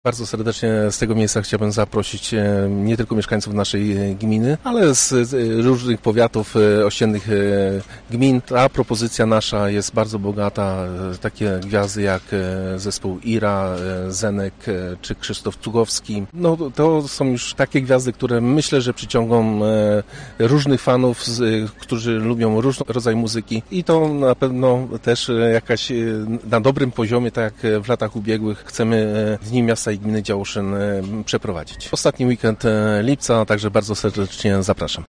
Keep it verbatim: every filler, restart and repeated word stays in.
Bardzo serdecznie z tego miejsca chciałbym zaprosić nie tylko mieszkańców naszej gminy, ale z różnych powiatów ościennych gmin. Ta propozycja nasza jest bardzo bogata. Takie gwiazdy jak zespół Ira, Zenek czy Krzysztof Cugowski. No, to są już takie gwiazdy, które myślę, że przyciągną różnych fanów, którzy lubią różny rodzaj muzyki i to na pewno też jakaś na dobrym poziomie, tak jak w latach ubiegłych chcemy Dni Miasta i Gminy Działoszyn przeprowadzić. Ostatni weekend lipca, także bardzo serdecznie zapraszam.